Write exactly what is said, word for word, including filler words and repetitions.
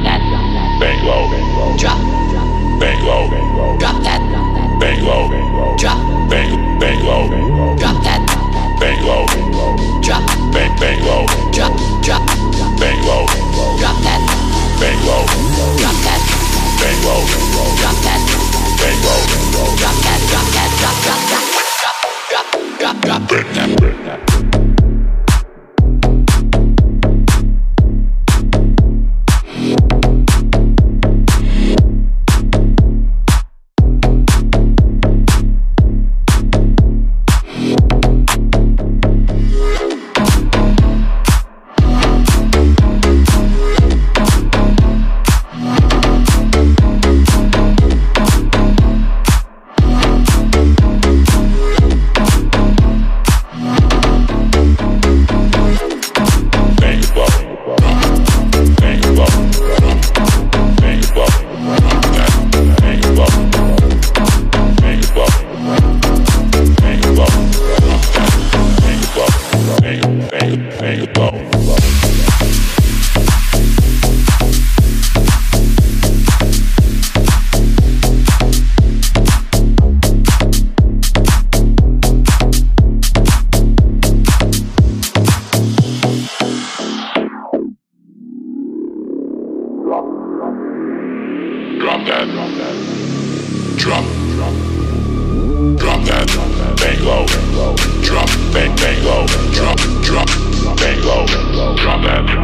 that, bang low, drop, bang low, drop that, bang low, drop, bang bang low, drop that, bang low, drop, bang bang low, drop, drop, bang low, drop that, bang low, drop that, bang low, drop that, bang low, drop that, drop that, drop, drop, drop, drop, drop, drop, drop, bang that, bang that. Drop that, drop, drop that, bang low, drop, bang bang low, drop, drop, bang low, drop that.